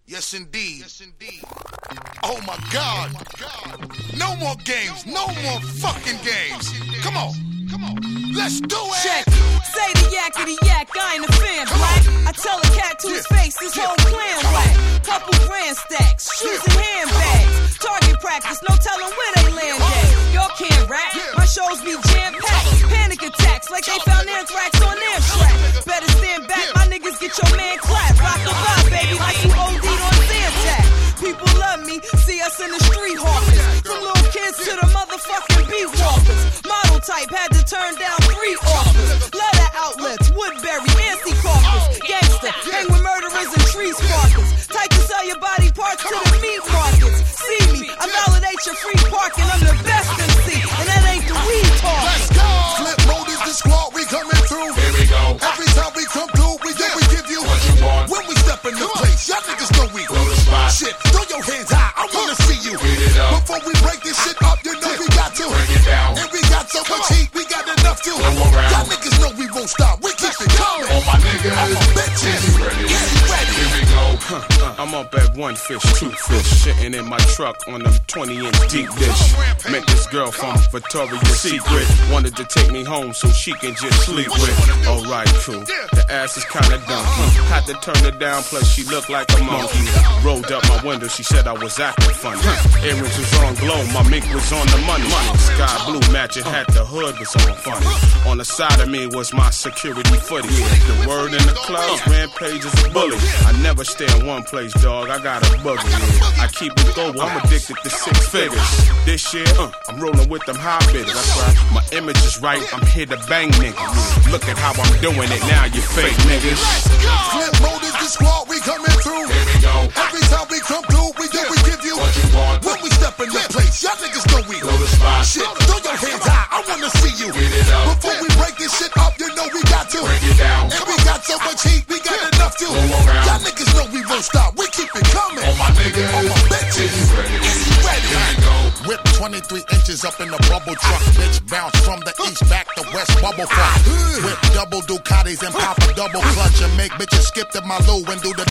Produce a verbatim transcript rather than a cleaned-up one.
Yes, indeed. Yes, indeed. Oh, my God. No more games. No more fucking games. Come on. Come on. Let's do it. Check. Say the yakety yak. I ain't a fan, black. I tell a cat to his face, his whole clan whack. Couple grand stacks, shoes and handbags. Target practice, no telling where they land at. Y'all can't rap. My shows be jam-packed. Panic attacks like they found anthrax on their track. Better stand back, my niggas get your man clapped. Rock the vibe, baby, like you O D'd on Zantac. People love me, see us in the street hawkers. From little kids to the motherfucking beat walkers. Model type, had to turn down three offers. Leather outlets, Woodbury, Nancy Caucus. Gangster, hang with murderers and tree sparkers. Type to sell your body parts to the meat markets. See me, I validate your free parking. I'm the best M C, and that ain't the weed talk. Let's go. Flip mode is the squad, we coming through. Here we go. Every time we come through, we yeah. we give you what you want. When we step in the place, y'all niggas know we go to spot. Shit, throw your hands high, I wanna see you. Get it up. Before we break this shit up, you know we got to break it down. And we got so much heat, we got enough to. Y'all niggas know we won't stop, we keep it coming. All my niggas, all my bitches, ready. Get ready. Here we go. Huh, uh, I'm up at one fish, two fish, sitting in my truck on them twenty inch deep dish. Met this girl from Victoria's Secret, wanted to take me home so she can just sleep with. Alright, cool. The ass is kinda donkey. Had to turn her down, plus she looked like a monkey. Rolled up my window, she said I was acting funny. Earrings was on glow, my mink was on the money. Sky blue matching hat, the hood was on funny. On the side of me was my security footy. The word in the club, Rampage is a bully. I never stay in one place, dog, I got a boogie. I keep it going, I'm addicted to six figures. This year, uh, I'm rolling with them high bidders. That's right, my image is right, I'm here to bang niggas. Look at how I'm doing it now, you fake niggas. Flip mode is the squad, we coming through. Here we go. Every time we come through, we do, we give you what you want. When we step in the place, y'all niggas know we go to spot. Shit, throw your hands high, I wanna see you. Get it up. Before we break this shit up, you know we got to break it down. And we got so much heat, we got enough to. Y'all niggas know we won't stop, we keep it coming. All my niggas, all my bitches, is ready. Is he ready? Here we go. Whip twenty-three inches up in the bubble truck, bitch bounce from the east back to west bubble fuck. Whip double Ducatis and pop a double clutch and make bitches skip to my low and do the